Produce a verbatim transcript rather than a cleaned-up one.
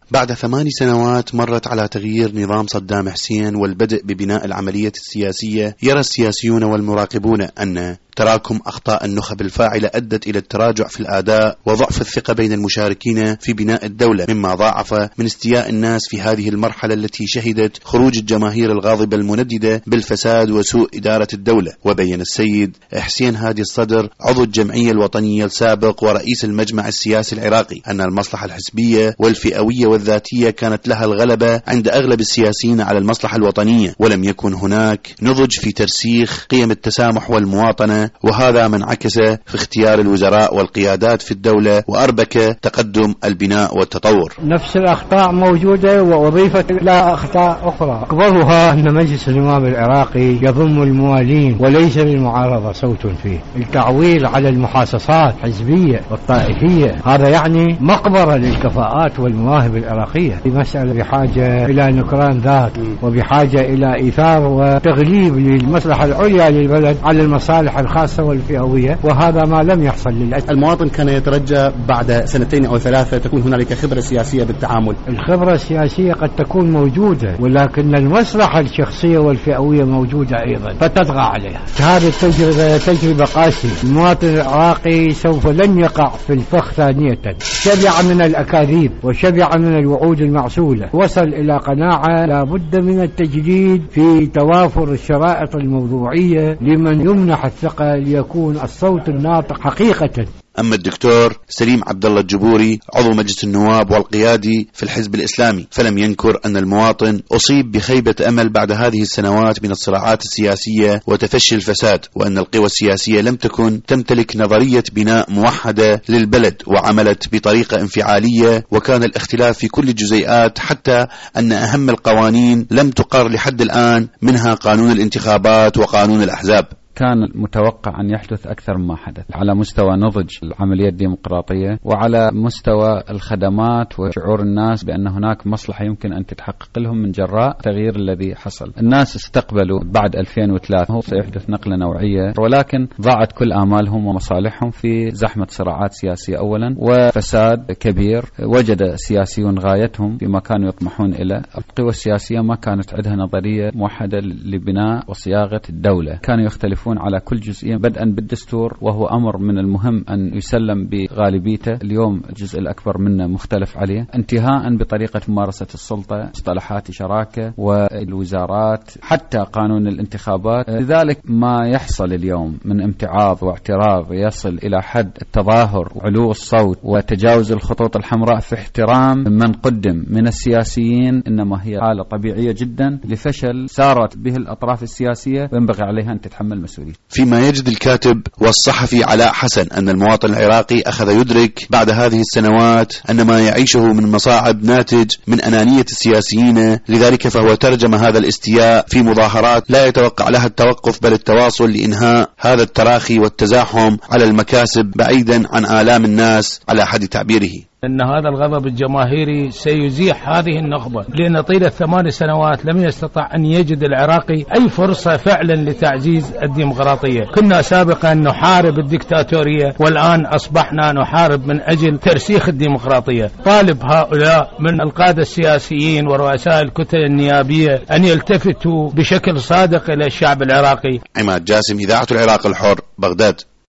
بعد ثمان سنوات مرت على تغيير نظام صدام حسين والبدء ببناء العملية السياسية، يرى السياسيون والمراقبون أن تراكم أخطاء النخب الفاعلة أدت إلى التراجع في الأداء وضعف الثقة بين المشاركين في بناء الدولة، مما ضاعف من استياء الناس في هذه المرحلة التي شهدت خروج الجماهير الغاضبة المنددة بالفساد وسوء إدارة الدولة. وبين السيد حسين هادي الصدر عضو الجمعية الوطنية السابق ورئيس المجمع السياسي العراقي أن المصلحة الحزبية والفئوية والذاتية كانت لها الغلبة عند أغلب السياسيين على المصلحة الوطنية، ولم يكن هناك نضج في ترسيخ قيم التسامح والمواطنة، وهذا من عكس في اختيار الوزراء والقيادات في الدولة وأربك تقدم البناء والتطور. نفس الأخطاء موجودة وأضيفت إلى أخطاء أخرى، أكبرها أن مجلس النواب العراقي يضم الموالين وليس للمعارضة صوت فيه، التعويل على المحاصصات الحزبية والطائفية، هذا يعني مقبرة للكفاءات والمواهب العراقية. في مسألة بحاجة إلى نكران ذات وبحاجة إلى إيثار وتغليب للمصلحة العليا للبلد على المصالح الخاصة والفئوية، وهذا ما لم يحصل للأسف. المواطن كان يترجى بعد سنتين أو ثلاثة تكون هنالك خبرة سياسية بالتعامل. الخبرة السياسية قد تكون موجودة، ولكن المصلحة الشخصية والفئوية موجودة أيضا فتطغى عليها. هذه التجربة تجربة قاسية، المواطن العراقي سوف لن يقع في الفخ ثانية. شبع من الأكاذيب وشبع من الوعود المعسولة، وصل إلى قناعة لا بد من التجديد في توافر الشرائط الموضوعية لمن يمنح الثقة ليكون الصوت الناطق حقيقة. أما الدكتور سليم عبد الله الجبوري عضو مجلس النواب والقيادي في الحزب الإسلامي فلم ينكر أن المواطن أصيب بخيبة أمل بعد هذه السنوات من الصراعات السياسية وتفشي الفساد، وأن القوى السياسية لم تكن تمتلك نظرية بناء موحدة للبلد وعملت بطريقة انفعالية، وكان الاختلاف في كل الجزيئات، حتى أن أهم القوانين لم تقر لحد الآن، منها قانون الانتخابات وقانون الأحزاب. كان متوقع أن يحدث أكثر مما حدث على مستوى نضج العملية الديمقراطية وعلى مستوى الخدمات وشعور الناس بأن هناك مصلحة يمكن أن تتحقق لهم من جراء التغيير الذي حصل. الناس استقبلوا بعد ألفين وثلاثة سيحدث نقلة نوعية، ولكن ضاعت كل آمالهم ومصالحهم في زحمة صراعات سياسية أولا وفساد كبير. وجد السياسيون غايتهم فيما كانوا يطمحون إلى. القوى السياسية ما كانت عندها نظرية موحدة لبناء وصياغة الدولة، كانوا يختلفون على كل جزئية بدءا بالدستور، وهو أمر من المهم أن يسلم بغالبيته. اليوم الجزء الأكبر منه مختلف عليه، انتهاء بطريقة ممارسة السلطة، مصطلحات شراكة والوزارات، حتى قانون الانتخابات. لذلك ما يحصل اليوم من امتعاض واعتراض يصل إلى حد التظاهر وعلو الصوت وتجاوز الخطوط الحمراء في احترام من قدم من السياسيين، إنما هي حالة طبيعية جدا لفشل سارت به الأطراف السياسية وينبغي عليها أن تتحمل مسؤولية. فيما يجد الكاتب والصحفي علاء حسن أن المواطن العراقي أخذ يدرك بعد هذه السنوات أن ما يعيشه من مصاعب ناتج من أنانية السياسيين، لذلك فهو ترجم هذا الاستياء في مظاهرات لا يتوقع لها التوقف بل التواصل لإنهاء هذا التراخي والتزاحم على المكاسب بعيدا عن آلام الناس على حد تعبيره. أن هذا الغضب الجماهيري سيزيح هذه النخبة، لأن طيلة ثمان سنوات لم يستطع أن يجد العراقي أي فرصة فعلا لتعزيز الديمقراطية. كنا سابقا نحارب الدكتاتورية، والآن أصبحنا نحارب من أجل ترسيخ الديمقراطية. طالب هؤلاء من القادة السياسيين ورؤساء الكتل النيابية أن يلتفتوا بشكل صادق إلى الشعب العراقي. عماد جاسم، إذاعة العراق الحر، بغداد.